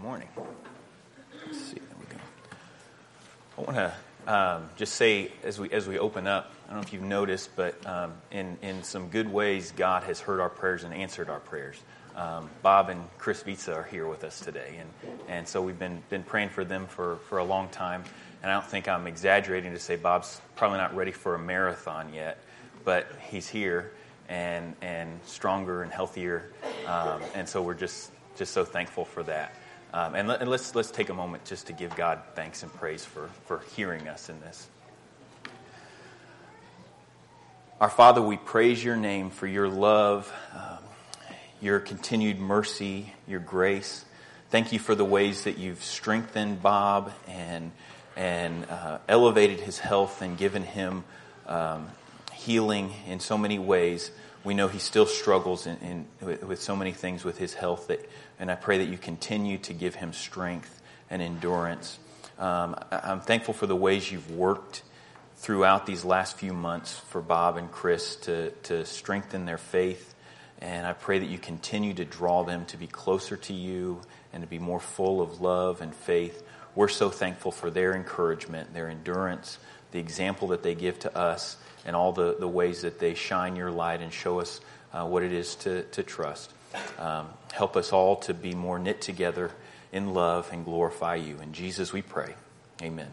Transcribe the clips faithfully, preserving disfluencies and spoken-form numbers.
morning. Let's see. There we go. I want to um, just say as we as we open up, I don't know if you've noticed, but um, in in some good ways, God has heard our prayers and answered our prayers. Um, Bob and Chris Vitsa are here with us today, and and so we've been been praying for them for, for a long time. And I don't think I'm exaggerating to say Bob's probably not ready for a marathon yet, but he's here and and stronger and healthier, um, and so we're just just so thankful for that. Um, and, let, and let's let's take a moment just to give God thanks and praise for for hearing us in this. Our Father, we praise your name for your love, um, your continued mercy, your grace. Thank you for the ways that you've strengthened Bob and and uh, elevated his health and given him um, healing in so many ways. We know he still struggles in, in, with, with so many things with his health, that, and I pray that you continue to give him strength and endurance. Um, I'm thankful for the ways you've worked throughout these last few months for Bob and Chris to, to strengthen their faith, and I pray that you continue to draw them to be closer to you and to be more full of love and faith. We're so thankful for their encouragement, their endurance, the example that they give to us, and all the, the ways that they shine your light and show us uh, what it is to, to trust. Um, help us all to be more knit together in love and glorify you. In Jesus we pray. Amen.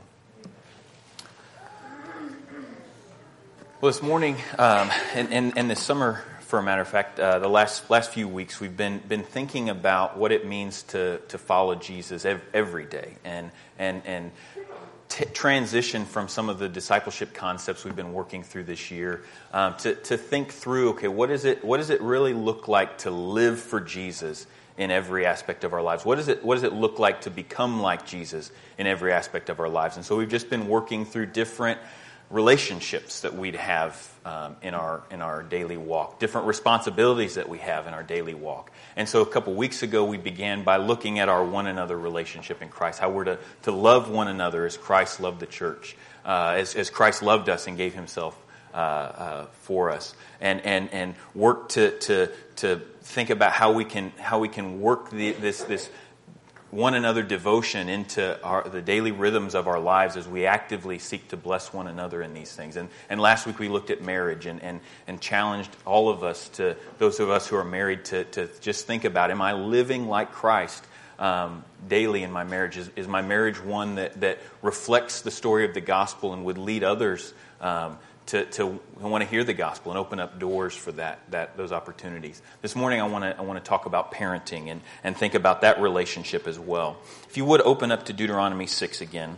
Well, this morning um, and, and, and this summer, for a matter of fact, uh, the last last few weeks, we've been been thinking about what it means to to follow Jesus ev- every day, and and and t- transition from some of the discipleship concepts we've been working through this year um, to to think through. Okay, what is it? What does it really look like to live for Jesus in every aspect of our lives? What does it What does it look like to become like Jesus in every aspect of our lives? And so we've just been working through different relationships that we'd have um, in our in our daily walk, different responsibilities that we have in our daily walk. And so a couple weeks ago, we began by looking at our one another relationship in Christ, how we're to, to love one another as Christ loved the church, uh, as, as Christ loved us and gave himself uh, uh, for us, and and and work to to to think about how we can how we can work the, this this. one another devotion into our, the daily rhythms of our lives as we actively seek to bless one another in these things. And, and last week we looked at marriage and, and, and challenged all of us, to those of us who are married, to, to just think about, am I living like Christ um, daily in my marriage? Is, is my marriage one that, that reflects the story of the gospel and would lead others um, to, to want to hear the gospel and open up doors for that, that those opportunities? This morning I want to I want to talk about parenting and, and think about that relationship as well. If you would open up to Deuteronomy six again.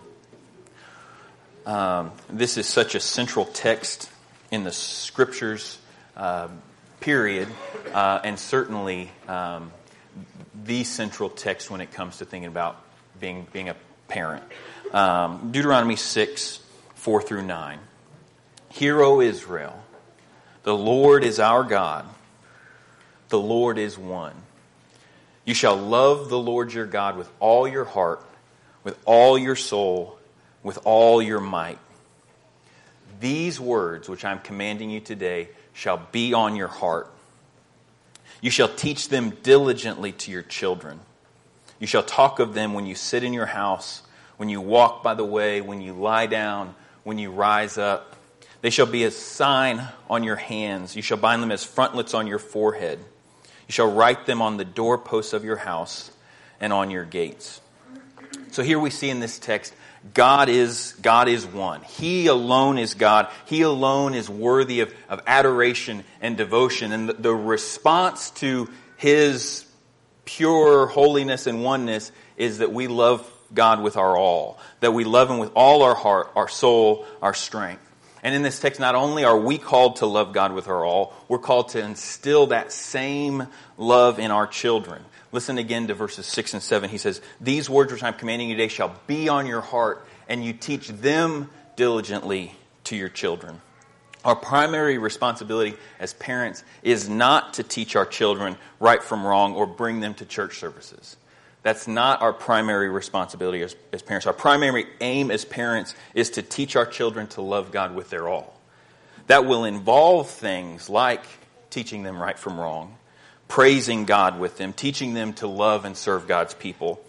Um, this is such a central text in the scriptures, uh, period, uh, and certainly um, the central text when it comes to thinking about being being a parent. Um, Deuteronomy six, four through nine. Hear, O Israel, the Lord is our God. The Lord is one. You shall love the Lord your God with all your heart, with all your soul, with all your might. These words which I'm commanding you today shall be on your heart. You shall teach them diligently to your children. You shall talk of them when you sit in your house, when you walk by the way, when you lie down, when you rise up. They shall be a sign on your hands. You shall bind them as frontlets on your forehead. You shall write them on the doorposts of your house and on your gates. So here we see in this text, God is God is one. He alone is God. He alone is worthy of, of adoration and devotion. And the, the response to his pure holiness and oneness is that we love God with our all. That we love him with all our heart, our soul, our strength. And in this text, not only are we called to love God with our all, we're called to instill that same love in our children. Listen again to verses six and seven. He says, these words which I'm commanding you today shall be on your heart, and you teach them diligently to your children. Our primary responsibility as parents is not to teach our children right from wrong or bring them to church services. That's not our primary responsibility as, as parents. Our primary aim as parents is to teach our children to love God with their all. That will involve things like teaching them right from wrong, praising God with them, teaching them to love and serve God's people.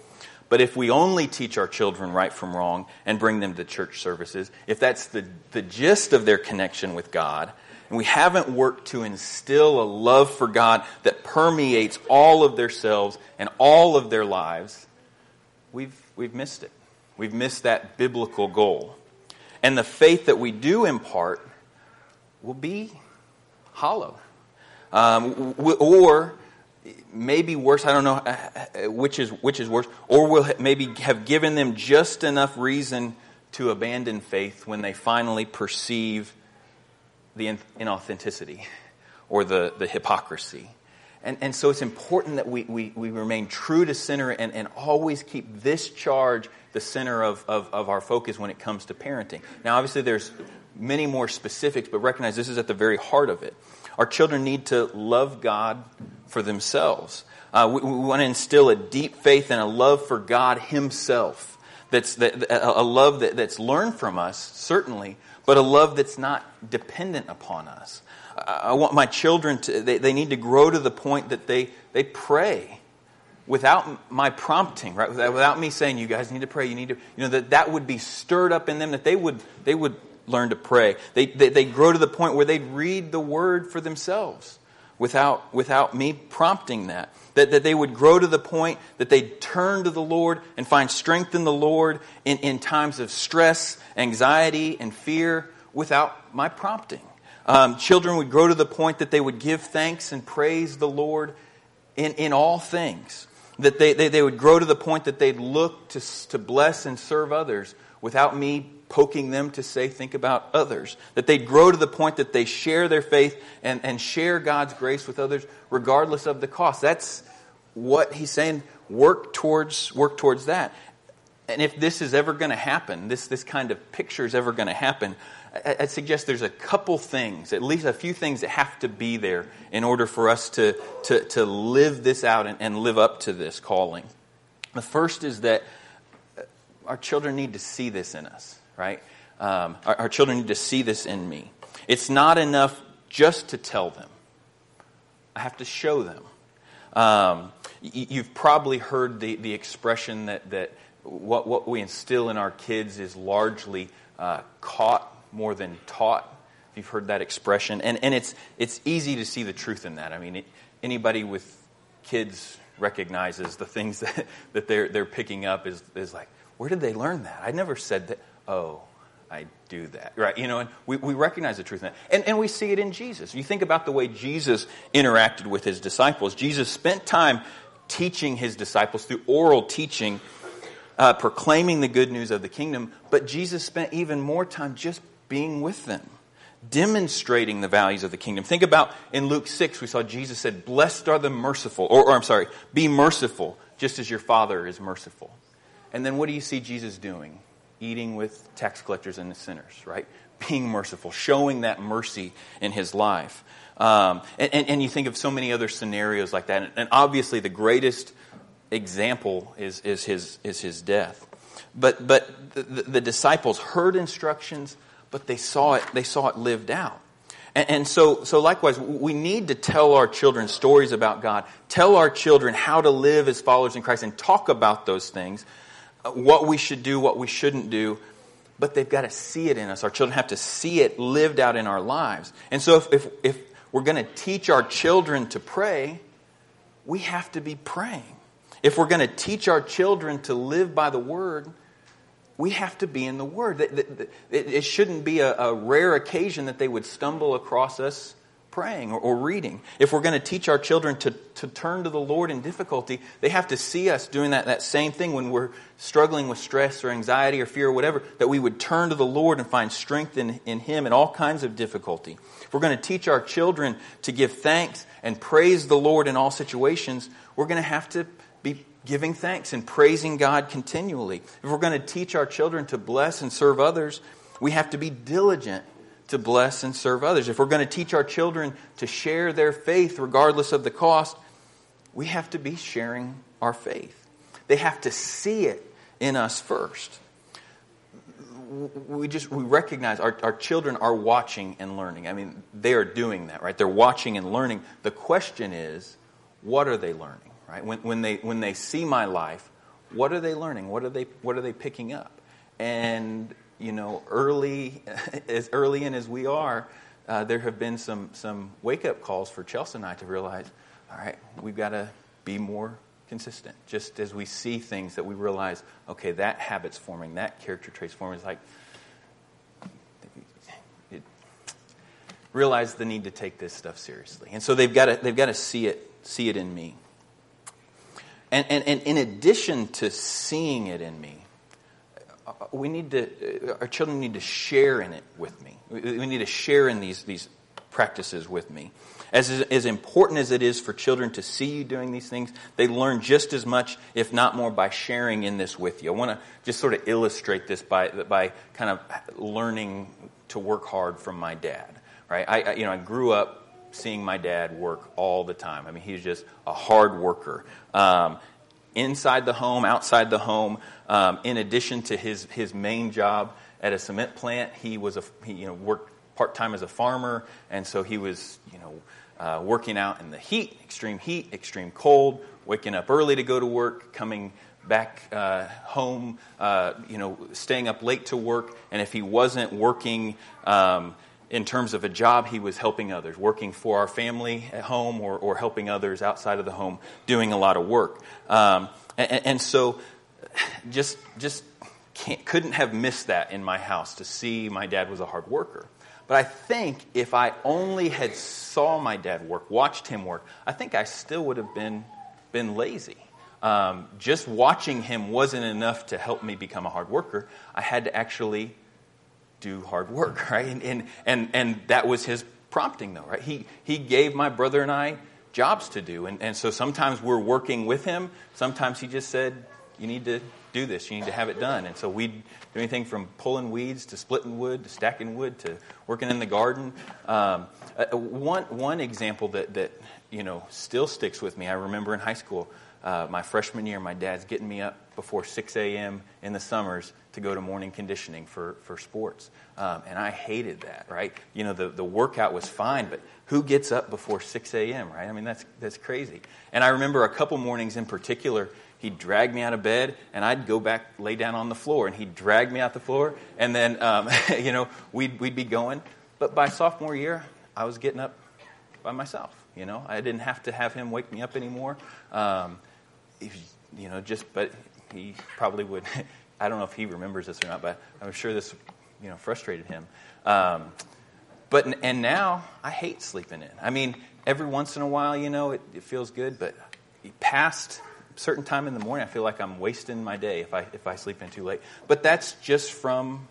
But if we only teach our children right from wrong and bring them to church services, if that's the, the gist of their connection with God, and we haven't worked to instill a love for God that permeates all of their selves and all of their lives, we've we've missed it. We've missed that biblical goal. And the faith that we do impart will be hollow. Um, or maybe worse, I don't know which is which is worse, or will maybe have given them just enough reason to abandon faith when they finally perceive the inauthenticity or the, the hypocrisy. And, and so it's important that we, we, we remain true to center and, and always keep this charge the center of, of, of our focus when it comes to parenting. Now, obviously, there's many more specifics, but recognize this is at the very heart of it. Our children need to love God for themselves. Uh, we, we want to instill a deep faith and a love for God Himself. That's that, a love that, that's learned from us, certainly, but a love that's not dependent upon us. I want my children to, they, they need to grow to the point that they, they pray without my prompting, right? Without, without me saying, you guys need to pray, you need to, you know, that that would be stirred up in them, that they would, they would learn to pray. They, they, they grow to the point where they'd read the Word for themselves without, without me prompting that. That, that they would grow to the point that they'd turn to the Lord and find strength in the Lord in, in times of stress, anxiety, and fear without my prompting. Um, children would grow to the point that they would give thanks and praise the Lord in, in all things. That they, they, they would grow to the point that they'd look to, to bless and serve others without me poking them to say, think about others. That they'd grow to the point that they share their faith and, and share God's grace with others regardless of the cost. That's what he's saying, work towards work towards that. And if this is ever going to happen, this, this kind of picture is ever going to happen, I, I suggest there's a couple things, at least a few things that have to be there in order for us to, to, to live this out and, and live up to this calling. The first is that our children need to see this in us, right? Um, our, our children need to see this in me. It's not enough just to tell them. I have to show them. Um, you've probably heard the, the expression that, that what, what we instill in our kids is largely uh, caught more than taught. If you've heard that expression. And, and it's it's easy to see the truth in that. I mean, it, anybody with kids recognizes the things that, that they're they're picking up is, is like, where did they learn that? I never said that. Oh, I do that. Right, you know, and we, we recognize the truth in that. And, and we see it in Jesus. You think about the way Jesus interacted with His disciples. Jesus spent time teaching His disciples through oral teaching, uh, proclaiming the good news of the kingdom. But Jesus spent even more time just being with them, demonstrating the values of the kingdom. Think about in Luke six, we saw Jesus said, blessed are the merciful, or, or I'm sorry, be merciful, just as your Father is merciful. And then what do you see Jesus doing? Eating with tax collectors and the sinners, right? Being merciful, showing that mercy in His life. Um, and, and, and you think of so many other scenarios like that. And, and obviously the greatest example is, is, his, is his death. But, but the, the, the disciples heard instructions, but they saw it, they saw it lived out. And, and so, so likewise, we need to tell our children stories about God, tell our children how to live as followers in Christ, and talk about those things. What we should do, what we shouldn't do, but they've got to see it in us. Our children have to see it lived out in our lives. And so if if, if we're going to teach our children to pray, we have to be praying. If we're going to teach our children to live by the Word, we have to be in the Word. It shouldn't be a, a rare occasion that they would stumble across us praying or, or reading. If we're going to teach our children to, to turn to the Lord in difficulty, they have to see us doing that, that same thing when we're struggling with stress or anxiety or fear or whatever, that we would turn to the Lord and find strength in, in Him in all kinds of difficulty. If we're going to teach our children to give thanks and praise the Lord in all situations, we're going to have to be giving thanks and praising God continually. If we're going to teach our children to bless and serve others, we have to be diligent to bless and serve others. If we're going to teach our children to share their faith regardless of the cost, we have to be sharing our faith. They have to see it in us first. We just we recognize our, our children are watching and learning. I mean, they are doing that, right? They're watching and learning. The question is, what are they learning, right? When, when they when they see my life, what are they learning? What are they what are they picking up? And, you know, early, as early in as we are, uh, there have been some, some wake-up calls for Chelsea and I to realize, all right, we've got to be more consistent. Just as we see things that we realize, okay, that habit's forming, that character trait's forming. It's like, it, realize the need to take this stuff seriously. And so they've got to, they've got to see it, see it in me. And, and, and in addition to seeing it in me, we need to, our children need to share in it with me. We need to share in these, these practices with me. As, as important as it is for children to see you doing these things, they learn just as much, if not more, by sharing in this with you. I want to just sort of illustrate this by, by kind of learning to work hard from my dad. Right? I, I, you know, I grew up seeing my dad work all the time. I mean, he was just a hard worker. Um, inside the home, outside the home. Um, in addition to his, his main job at a cement plant, he was a he, you know worked part-time as a farmer, and so he was you know uh, working out in the heat, extreme heat, extreme cold, waking up early to go to work, coming back uh, home, uh, you know, staying up late to work, and if he wasn't working um, in terms of a job, he was helping others, working for our family at home or, or helping others outside of the home, doing a lot of work. Um, and, and so just just can't, couldn't have missed that in my house to see my dad was a hard worker. But I think if I only had saw my dad work, watched him work, I think I still would have been been lazy. Um, just watching him wasn't enough to help me become a hard worker. I had to actually do hard work, right? And and and, and that was his prompting, though, right? He he gave my brother and I jobs to do, and and so sometimes we're working with him. Sometimes he just said, "You need to do this. You need to have it done." And so we'd do anything from pulling weeds to splitting wood to stacking wood to working in the garden. Um, uh, one one example that that you know still sticks with me. I remember in high school, uh, my freshman year, my dad's getting me up before six a.m. in the summers to go to morning conditioning for for sports, um, and I hated that. Right? You know, the the workout was fine, but who gets up before six a.m., right? I mean, that's that's crazy. And I remember a couple mornings in particular, he'd drag me out of bed, and I'd go back, lay down on the floor, and he'd drag me out the floor, and then, um, you know, we'd we'd be going. But by sophomore year, I was getting up by myself, you know. I didn't have to have him wake me up anymore. Um, if, you know, just, but he probably would, I don't know if he remembers this or not, but I'm sure this, you know, frustrated him. Um, but, and now, I hate sleeping in. I mean, every once in a while, you know, it, it feels good, but past certain time in the morning, I feel like I'm wasting my day if I if I sleep in too late. But that's just from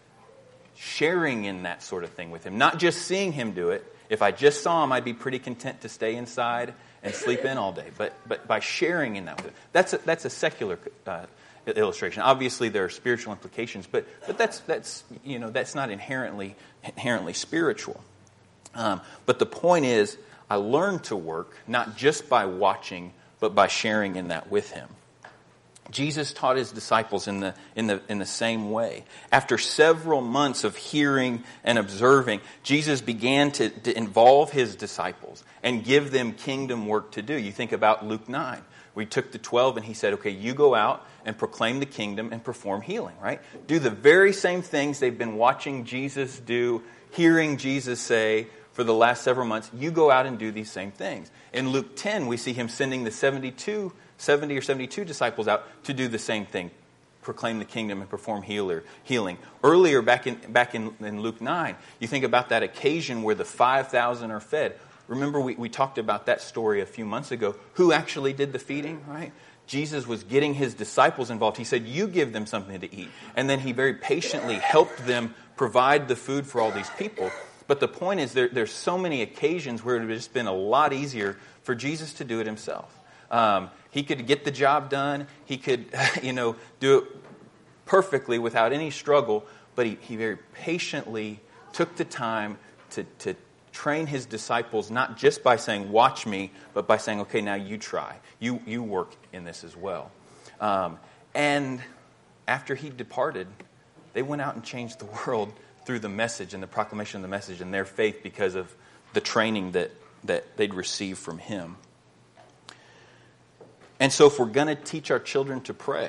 sharing in that sort of thing with him, not just seeing him do it. If I just saw him, I'd be pretty content to stay inside and sleep in all day. But but by sharing in that with him, that's a, that's a secular uh, illustration. Obviously, there are spiritual implications, but but that's that's you know that's not inherently inherently spiritual. Um, but the point is, I learned to work not just by watching, but by sharing in that with him. Jesus taught his disciples in the in the in the same way. After several months of hearing and observing, Jesus began to, to involve his disciples and give them kingdom work to do. You think about Luke nine. We took the twelve and he said, okay, you go out and proclaim the kingdom and perform healing, right? Do the very same things they've been watching Jesus do, hearing Jesus say for the last several months. You go out and do these same things. In Luke ten, we see him sending the seventy-two, seventy or seventy-two disciples out to do the same thing, proclaim the kingdom and perform healer, healing. Earlier, back in back in, in Luke nine, you think about that occasion where the five thousand are fed. Remember, we, we talked about that story a few months ago. Who actually did the feeding, right? Jesus was getting his disciples involved. He said, you give them something to eat. And then he very patiently helped them provide the food for all these people. But the point is, there, there's so many occasions where it would have just been a lot easier for Jesus to do it himself. Um, he could get the job done. He could, you know, do it perfectly without any struggle. But he, he very patiently took the time to, to train his disciples, not just by saying, watch me, but by saying, okay, now you try. You, you work in this as well. Um, and after he departed, they went out and changed the world through the message and the proclamation of the message and their faith because of the training that, that they'd received from him. And so if we're going to teach our children to pray,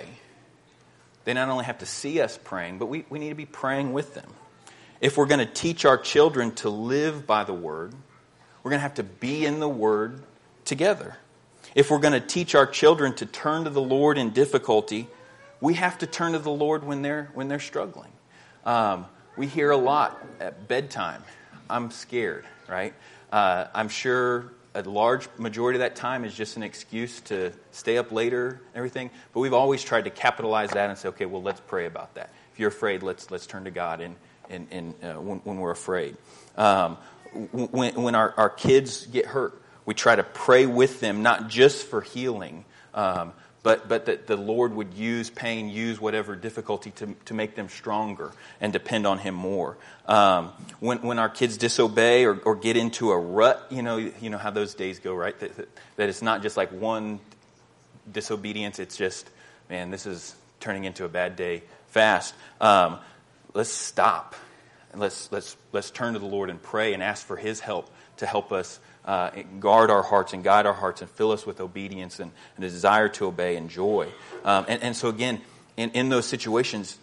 they not only have to see us praying, but we, we need to be praying with them. If we're going to teach our children to live by the Word, we're going to have to be in the Word together. If we're going to teach our children to turn to the Lord in difficulty, we have to turn to the Lord when they're when they're struggling. Um, we hear a lot at bedtime, I'm scared, right? Uh, I'm sure a large majority of that time is just an excuse to stay up later and everything. But we've always tried to capitalize that and say, okay, well, let's pray about that. If you're afraid, let's let's turn to God in, in, in, uh, when, when we're afraid. Um, when when our, our kids get hurt, we try to pray with them, not just for healing, um, but but that the Lord would use pain, use whatever difficulty to to make them stronger and depend on Him more. Um, when when our kids disobey or, or get into a rut, you know you know how those days go, right? That, that, that it's not just like one disobedience; it's just, man, this is turning into a bad day fast. Um, let's stop and let's let's let's turn to the Lord and pray and ask for His help to help us uh, guard our hearts and guide our hearts and fill us with obedience and, and a desire to obey and joy. Um, and, and so again, in, in those situations,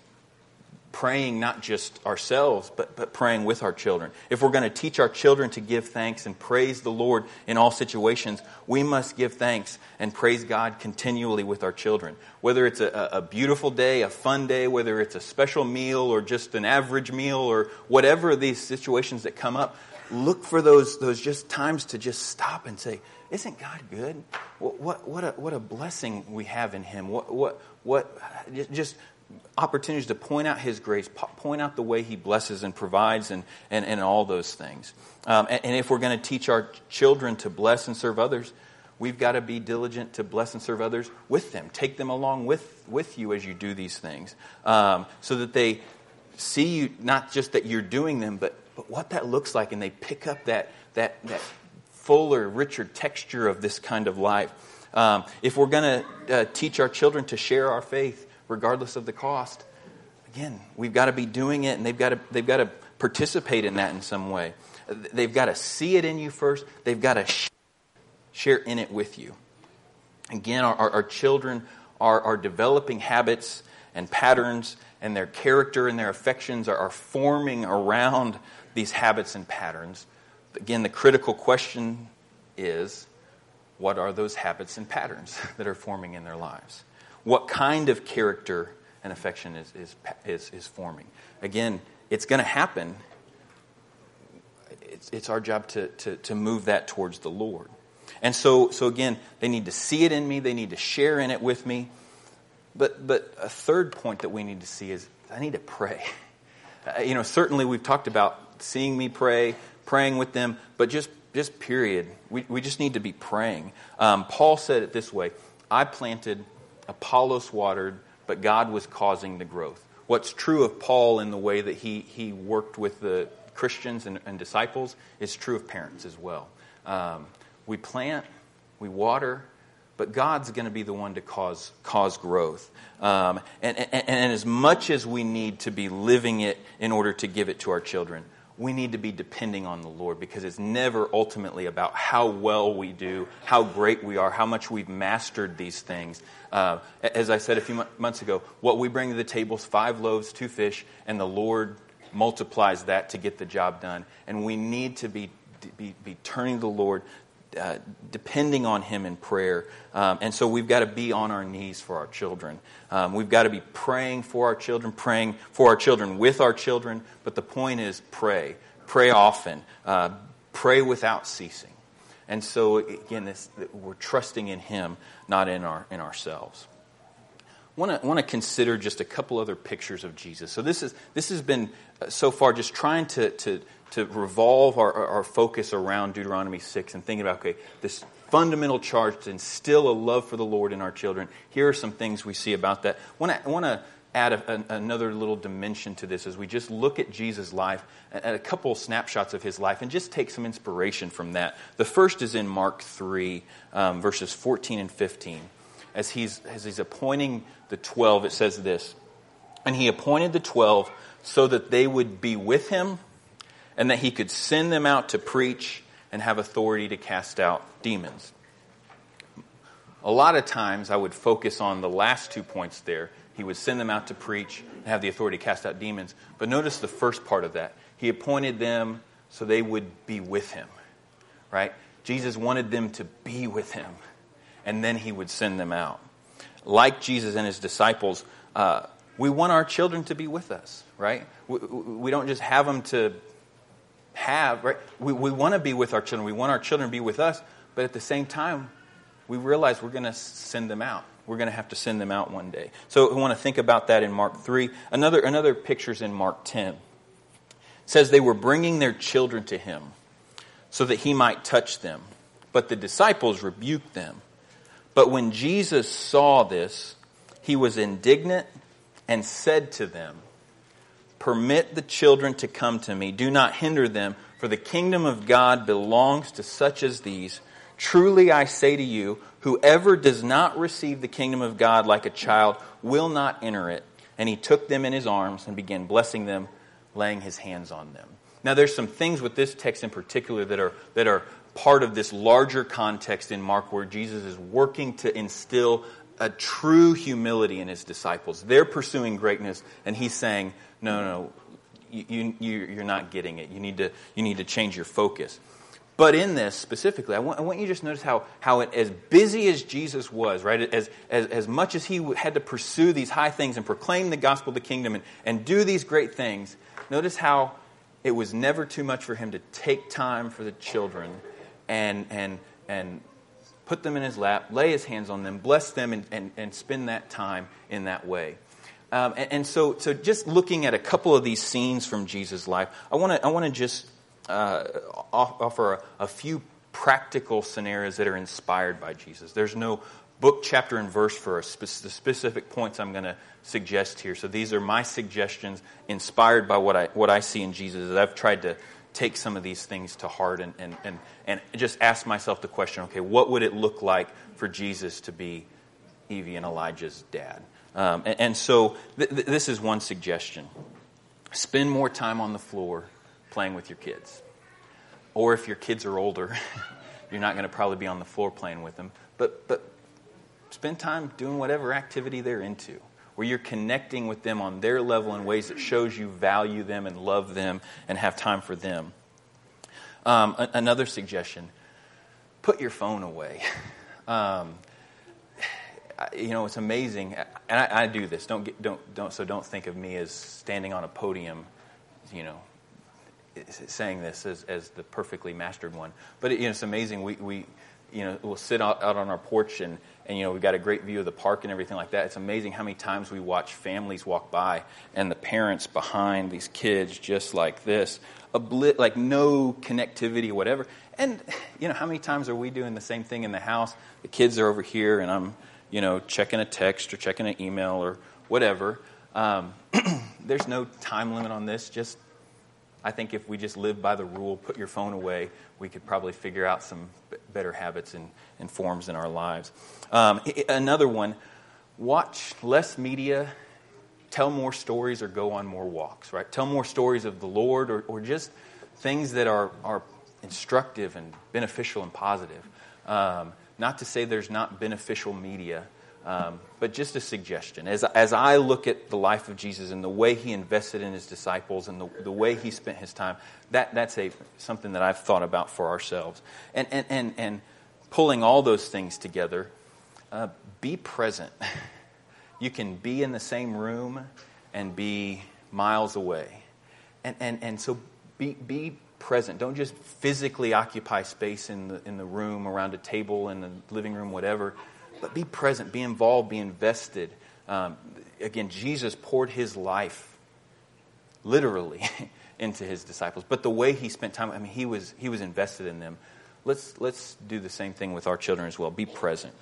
praying not just ourselves, but, but praying with our children. If we're going to teach our children to give thanks and praise the Lord in all situations, we must give thanks and praise God continually with our children. Whether it's a, a beautiful day, a fun day, whether it's a special meal or just an average meal or whatever these situations that come up, look for those those just times to just stop and say, "Isn't God good? What what what a what a blessing we have in Him. What what what just opportunities to point out His grace, point out the way He blesses and provides, and and, and all those things. Um, and, and if we're going to teach our children to bless and serve others, we've got to be diligent to bless and serve others with them. Take them along with with you as you do these things, um, so that they see you, not just that you're doing them, but But what that looks like, and they pick up that that that fuller, richer texture of this kind of life. Um, if we're going to uh, teach our children to share our faith, regardless of the cost, again, we've got to be doing it, and they've got to they've got to participate in that in some way. They've got to see it in you first. They've got to sh- share in it with you. Again, our, our, our children are, are developing habits and patterns, and their character and their affections are, are forming around these habits and patterns. Again, the critical question is, what are those habits and patterns that are forming in their lives? What kind of character and affection is is is, is forming? Again, it's going to happen. It's it's our job to, to to move that towards the Lord. And so so again, they need to see it in me. They need to share in it with me. But but a third point that we need to see is I need to pray. Uh, you know, certainly we've talked about seeing me pray, praying with them, but just just period. We we just need to be praying. Um, Paul said it this way: I planted, Apollos watered, but God was causing the growth. What's true of Paul in the way that he he worked with the Christians and, and disciples is true of parents as well. Um, we plant, we water, but God's going to be the one to cause cause growth. Um, and, and, and as much as we need to be living it in order to give it to our children, we need to be depending on the Lord, because it's never ultimately about how well we do, how great we are, how much we've mastered these things. Uh, as I said a few months ago, what we bring to the table is five loaves, two fish, and the Lord multiplies that to get the job done. And we need to be be, be turning to the Lord, Uh, depending on Him in prayer. Um, and so we've got to be on our knees for our children. Um, we've got to be praying for our children, praying for our children with our children. But the point is pray. Pray often. Uh, pray without ceasing. And so, again, this, we're trusting in Him, not in our in ourselves. I want to want to consider just a couple other pictures of Jesus. So this is this has been uh, so far just trying to to to revolve our, our focus around Deuteronomy six and thinking about, okay, this fundamental charge to instill a love for the Lord in our children. Here are some things we see about that. I want to, I want to add a, a, another little dimension to this as we just look at Jesus' life, at a couple of snapshots of His life, and just take some inspiration from that. The first is in Mark three, um, verses fourteen and fifteen. As he's, as he's appointing the twelve, it says this: "And He appointed the twelve so that they would be with Him, and that He could send them out to preach and have authority to cast out demons." A lot of times I would focus on the last two points there. He would send them out to preach and have the authority to cast out demons. But notice the first part of that. He appointed them so they would be with him, right? Jesus wanted them to be with him, and then he would send them out. Like Jesus and his disciples, uh, we want our children to be with us, right? We, we don't just have them to have, right? We, we want to be with our children. We want our children to be with us, but at the same time, we realize we're going to send them out. We're going to have to send them out one day. So we want to think about that in Mark three. Another, another picture's in Mark ten. It says they were bringing their children to him so that he might touch them. But the disciples rebuked them. But when Jesus saw this, he was indignant and said to them, "Permit the children to come to me. Do not hinder them, for the kingdom of God belongs to such as these. Truly I say to you, whoever does not receive the kingdom of God like a child will not enter it." And he took them in his arms and began blessing them, laying his hands on them. Now there's some things with this text in particular that are that are part of this larger context in Mark where Jesus is working to instill a true humility in his disciples. They're pursuing greatness, and he's saying, no, no, you, you, you're not getting it. You need to you need to change your focus. But in this specifically, I want, I want you to just notice how, how it, as busy as Jesus was, right, as, as, as much as he had to pursue these high things and proclaim the gospel of the kingdom and, and do these great things, notice how it was never too much for him to take time for the children and and and put them in his lap, lay his hands on them, bless them, and, and, and spend that time in that way. Um, and, and so, so just looking at a couple of these scenes from Jesus' life, I want to I want to just uh, offer a, a few practical scenarios that are inspired by Jesus. There's no book, chapter, and verse for a spe- the specific points I'm going to suggest here. So these are my suggestions inspired by what I what I see in Jesus. As I've tried to take some of these things to heart and, and, and, and just ask myself the question, okay, what would it look like for Jesus to be Evie and Elijah's dad? Um, and, and so th- th- this is one suggestion. Spend more time on the floor playing with your kids. Or if your kids are older, you're not going to probably be on the floor playing with them. But but spend time doing whatever activity they're into, where you're connecting with them on their level in ways that shows you value them and love them and have time for them. Um, a- another suggestion, put your phone away. Um, you know, it's amazing, and I, I do this. Don't get, don't don't so don't think of me as standing on a podium, you know, saying this as as the perfectly mastered one. But it, you know, it's amazing. We we you know we'll sit out, out on our porch and. And, you know, we've got a great view of the park and everything like that. It's amazing how many times we watch families walk by and the parents behind these kids just like this, obli- like no connectivity or whatever. And, you know, how many times are we doing the same thing in the house? The kids are over here and I'm, you know, checking a text or checking an email or whatever. Um, there's no time limit on this. Just, I think if we just live by the rule, put your phone away, we could probably figure out some b- better habits and, and forms in our lives. Um, another one, watch less media, tell more stories or go on more walks, right? Tell more stories of the Lord or, or just things that are, are instructive and beneficial and positive. Um, not to say there's not beneficial media, um, but just a suggestion. As, as I look at the life of Jesus and the way he invested in his disciples and the, the way he spent his time, that that's a something that I've thought about for ourselves. And and and, and pulling all those things together, uh, be present. You can be in the same room and be miles away. And and, and so be be present. Don't just physically occupy space in the in the room, around a table, in the living room, whatever. But be present, be involved, be invested. Um, again, Jesus poured his life, literally, into his disciples. But the way he spent time, I mean, he was he was invested in them. Let's let's do the same thing with our children as well. Be present.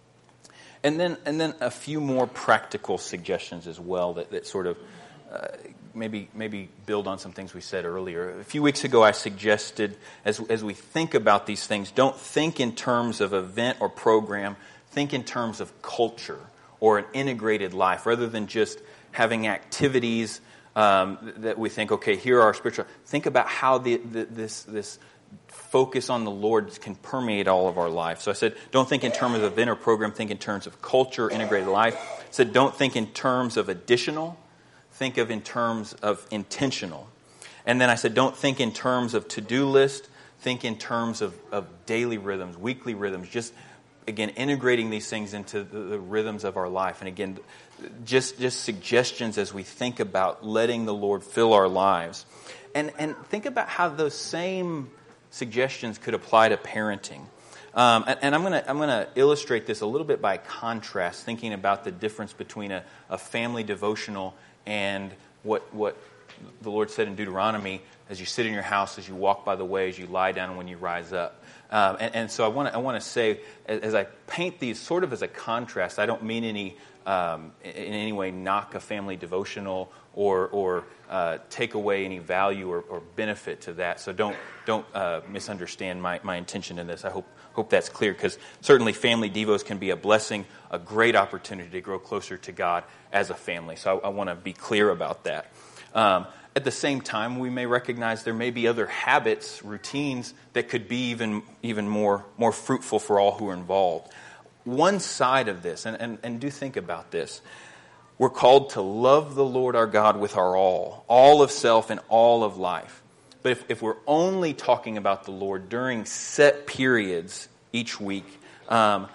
And then and then a few more practical suggestions as well that, that sort of uh, maybe maybe build on some things we said earlier. A few weeks ago I suggested, as as we think about these things, don't think in terms of event or program. Think in terms of culture or an integrated life rather than just having activities um, that we think, okay, here are our spiritual. Think about how the, the, this this focus on the Lord can permeate all of our life. So I said, don't think in terms of event or program, think in terms of culture, integrated life. I said, don't think in terms of additional, think of in terms of intentional. And then I said, don't think in terms of to-do list, think in terms of, of daily rhythms, weekly rhythms, just, again, integrating these things into the, the rhythms of our life. And again, just, just suggestions as we think about letting the Lord fill our lives. And, and think about how those same suggestions could apply to parenting. Um, and, and I'm going to I'm going to illustrate this a little bit by contrast, thinking about the difference between a, a family devotional and what what the Lord said in Deuteronomy, as you sit in your house, as you walk by the way, as you lie down, and when you rise up. Um, and, and so I want to I want to say, as, as I paint these sort of as a contrast, I don't mean any um, in any way knock a family devotional or or uh, take away any value or, or benefit to that. So don't don't uh, misunderstand my, my intention in this. I hope hope that's clear, because certainly family devos can be a blessing, a great opportunity to grow closer to God as a family. So I, I want to be clear about that. Um, at the same time, we may recognize there may be other habits, routines that could be even even more more fruitful for all who are involved. One side of this, and, and, and do think about this, we're called to love the Lord our God with our all, all of self and all of life. But if, if we're only talking about the Lord during set periods each week, um,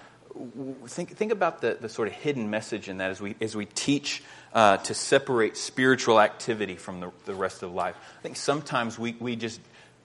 think think about the, the sort of hidden message in that as we as we teach uh, to separate spiritual activity from the, the rest of life. I think sometimes we, we just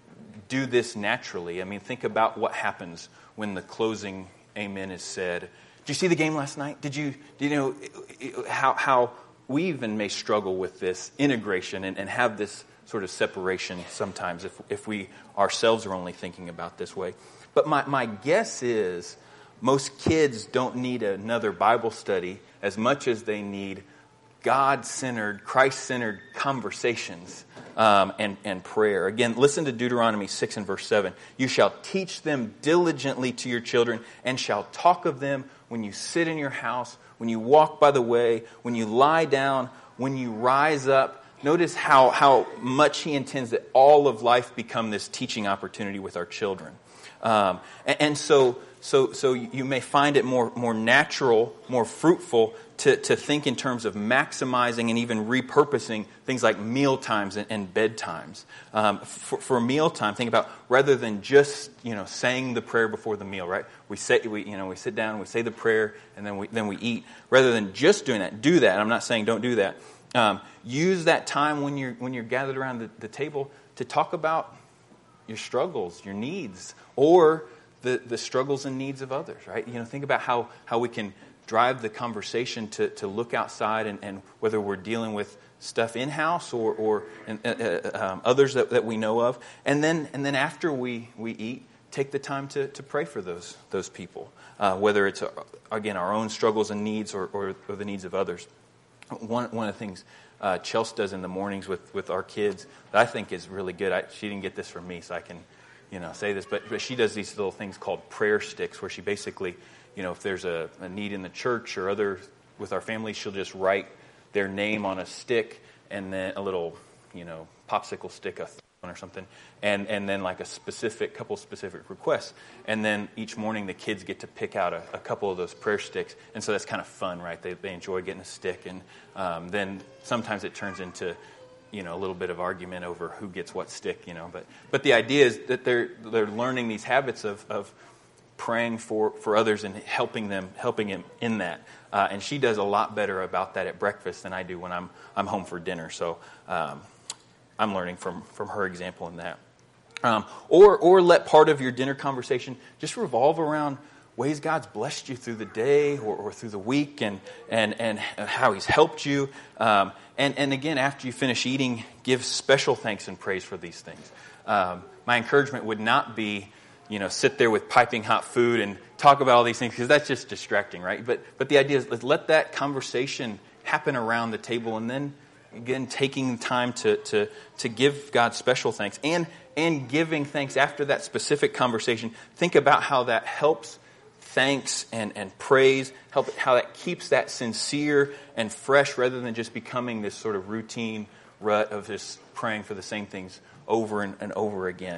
do this naturally. I mean, think about what happens when the closing amen is said. Did you see the game last night? Did you, you know, how how we even may struggle with this integration and, and have this sort of separation sometimes if if we ourselves are only thinking about this way. But my, my guess is most kids don't need another Bible study as much as they need God-centered, Christ-centered conversations um, and, and prayer. Again, listen to Deuteronomy six and verse seven. You shall teach them diligently to your children and shall talk of them when you sit in your house, when you walk by the way, when you lie down, when you rise up. Notice how, how much he intends that all of life become this teaching opportunity with our children. Um, and, and so, so, so you may find it more, more natural, more fruitful to, to think in terms of maximizing and even repurposing things like meal times and, and bedtimes. Um, for, for meal time, think about rather than just you know saying the prayer before the meal, right? We say we you know we sit down, we say the prayer, and then we then we eat. Rather than just doing that, do that. I'm not saying don't do that. Um, use that time when you're when you're gathered around the, the table to talk about your struggles, your needs, or the, the struggles and needs of others, right? You know, think about how, how we can drive the conversation to, to look outside and, and whether we're dealing with stuff in-house or, or uh, uh, um, others that, that we know of. And then and then after we, we eat, take the time to, to pray for those those people, uh, whether it's, uh, again, our own struggles and needs or, or, or the needs of others. One one of the things uh, Chelsea does in the mornings with, with our kids that I think is really good. I, she didn't get this from me, so I can, you know, say this. But, but she does these little things called prayer sticks, where she basically, you know, if there's a, a need in the church or other with our family, she'll just write their name on a stick and then a little, you know, popsicle stick, a or something, and and then like a specific couple specific requests, and then each morning the kids get to pick out a, a couple of those prayer sticks, and so that's kind of fun, right? They they enjoy getting a stick, and um, then sometimes it turns into, you know, a little bit of argument over who gets what stick, you know. But but the idea is that they're they're learning these habits of of praying for, for others and helping them helping him in that, uh, and she does a lot better about that at breakfast than I do when I'm I'm home for dinner. So. Um, I'm learning from, from her example in that. Um, or or let part of your dinner conversation just revolve around ways God's blessed you through the day or, or through the week and and, and how He's helped you. Um, and, and again, after you finish eating, give special thanks and praise for these things. Um, my encouragement would not be, you know, sit there with piping hot food and talk about all these things, because that's just distracting, right? But but the idea is, let's let that conversation happen around the table, and then again, taking time to, to, to give God special thanks and, and giving thanks after that specific conversation. Think about how that helps thanks and, and praise, help how that keeps that sincere and fresh rather than just becoming this sort of routine rut of just praying for the same things over and, and over again.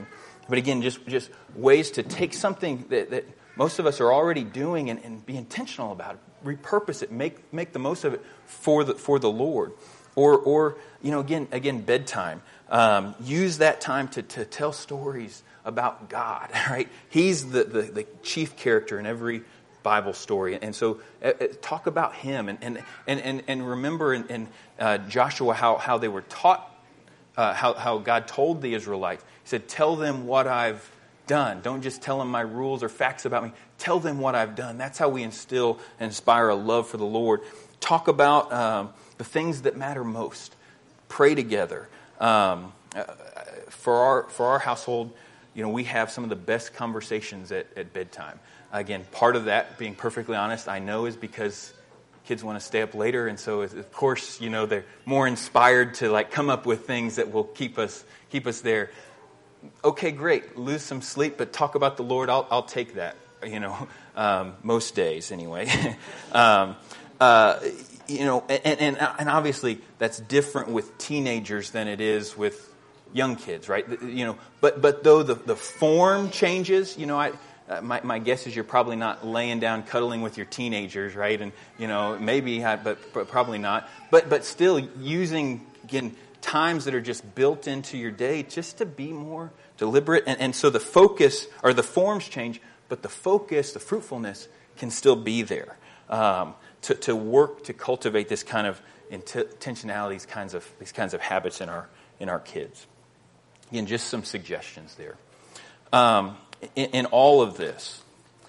But again, just, just ways to take something that, that most of us are already doing and, and be intentional about it. Repurpose it. Make make the most of it for the for the Lord. Or or you know again again bedtime. Um, use that time to, to tell stories about God. Right? He's the, the, the chief character in every Bible story, and so uh, talk about Him and and and and, and remember in, in uh, Joshua how how they were taught. Uh, how, how God told the Israelites. He said, tell them what I've done. Don't just tell them my rules or facts about me. Tell them what I've done. That's how we instill and inspire a love for the Lord. Talk about um, the things that matter most. Pray together. Um, uh, for our for our household, you know, we have some of the best conversations at, at bedtime. Again, part of that, being perfectly honest, I know is because kids want to stay up later, and so of course, you know, they're more inspired to like come up with things that will keep us keep us there. Okay, great, lose some sleep, but talk about the Lord. I'll I'll take that. You know, um, most days anyway. um, uh, you know, and, and and obviously that's different with teenagers than it is with young kids, right? You know, but but though the the form changes, you know, I. Uh, my, my guess is you're probably not laying down cuddling with your teenagers, right? And, you know, maybe, but, but probably not. But but still using, again, times that are just built into your day just to be more deliberate. And, and so the focus, or the forms change, but the focus, the fruitfulness can still be there. Um, to, to work to cultivate this kind of intentionality, these kinds of, these kinds of habits in our, in our kids. Again, just some suggestions there. Um, In, in all of this,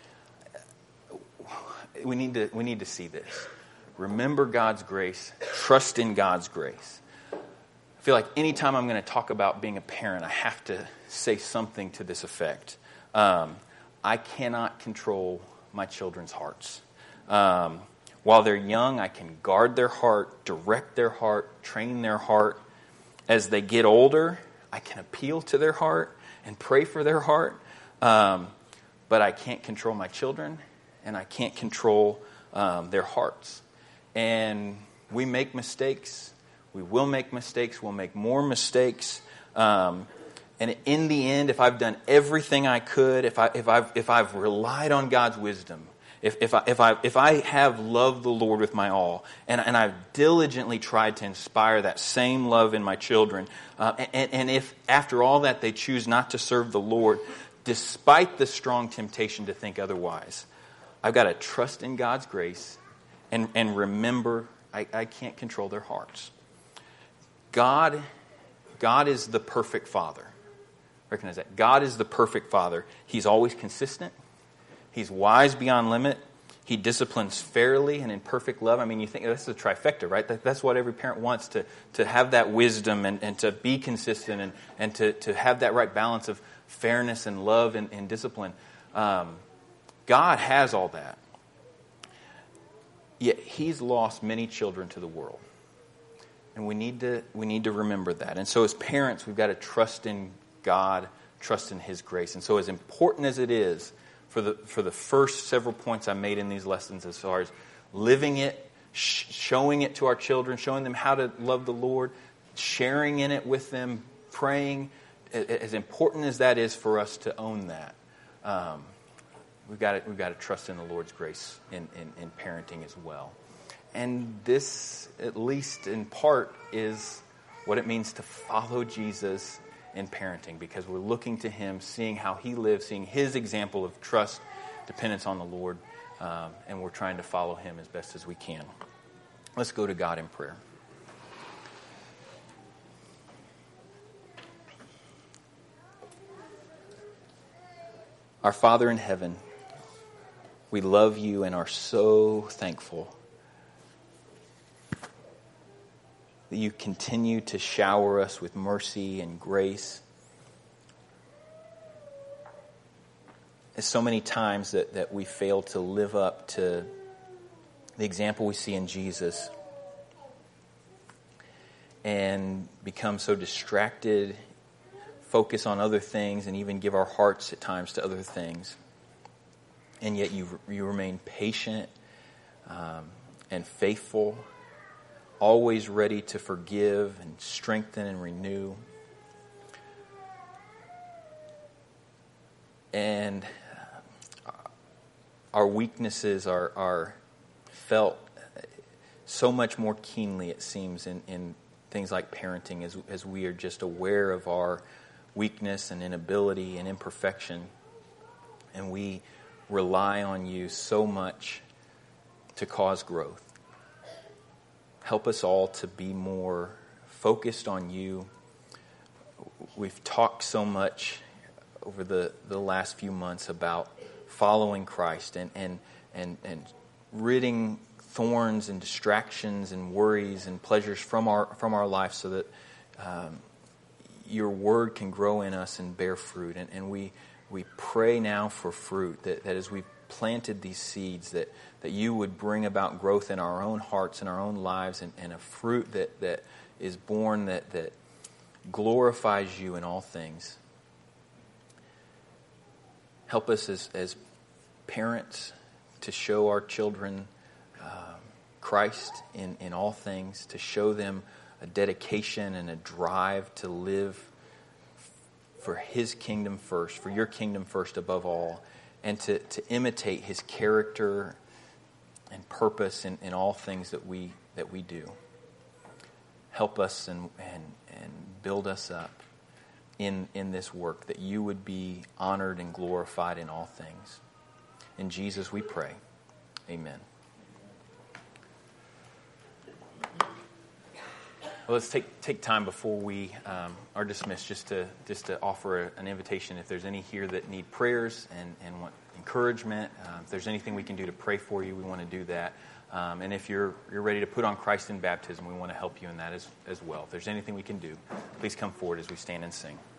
we need to we need to see this. Remember God's grace. Trust in God's grace. I feel like anytime I'm going to talk about being a parent, I have to say something to this effect. Um, I cannot control my children's hearts. Um, while they're young, I can guard their heart, direct their heart, train their heart. As they get older, I can appeal to their heart and pray for their heart. Um, but I can't control my children, and I can't control um, their hearts. And we make mistakes. We will make mistakes. We'll make more mistakes. Um, and in the end, if I've done everything I could, if I if I've if I've relied on God's wisdom, if if I if I if I have loved the Lord with my all, and and I've diligently tried to inspire that same love in my children, uh, and, and if after all that they choose not to serve the Lord, despite the strong temptation to think otherwise, I've got to trust in God's grace and, and remember I, I can't control their hearts. God, God is the perfect Father. Recognize that. God is the perfect Father. He's always consistent. He's wise beyond limit. He disciplines fairly and in perfect love. I mean, you think that's a trifecta, right? That, that's what every parent wants, to, to have that wisdom and, and to be consistent and, and to, to have that right balance of fairness and love and, and discipline. Um, God has all that. Yet He's lost many children to the world. And we need to we need to remember that. And so as parents, we've got to trust in God, trust in His grace. And so as important as it is for the for the first several points I made in these lessons, as far as living it, sh- showing it to our children, showing them how to love the Lord, sharing in it with them, praying, as important as that is for us to own that, um, we've got to, we've got to trust in the Lord's grace in, in, in parenting as well. And this, at least in part, is what it means to follow Jesus in parenting, because we're looking to Him, seeing how He lives, seeing His example of trust, dependence on the Lord, um, and we're trying to follow Him as best as we can. Let's go to God in prayer. Our Father in heaven, we love You and are so thankful that You continue to shower us with mercy and grace. There's so many times that, that we fail to live up to the example we see in Jesus and become so distracted, focus on other things, and even give our hearts at times to other things. And yet you you remain patient um, and faithful, always ready to forgive and strengthen and renew. and our weaknesses are, are felt so much more keenly, it seems, in, in things like parenting, as, as we are just aware of our weakness and inability and imperfection. And we rely on you so much to cause growth. Help us all to be more focused on you. We've talked so much over the, the last few months about following Christ and, and, and, and ridding thorns and distractions and worries and pleasures from our from our life, so that um, your word can grow in us and bear fruit. And, and we we pray now for fruit, that, that as we've planted these seeds, that, that you would bring about growth in our own hearts and our own lives, and, and a fruit that, that is born that, that glorifies you in all things. Help us as, as parents to show our children uh, Christ in, in all things, to show them a dedication and a drive to live for His kingdom first, for your kingdom first above all, and to, to imitate His character and purpose in, in all things that we that we do. Help us and and, and build us up in, in this work, that you would be honored and glorified in all things. In Jesus we pray. Amen. Well, let's take take time before we um, are dismissed, just to just to offer a, an invitation. If there's any here that need prayers and, and want encouragement, uh, if there's anything we can do to pray for you, we want to do that. Um, and if you're you're ready to put on Christ in baptism, we want to help you in that as as well. If there's anything we can do, please come forward as we stand and sing.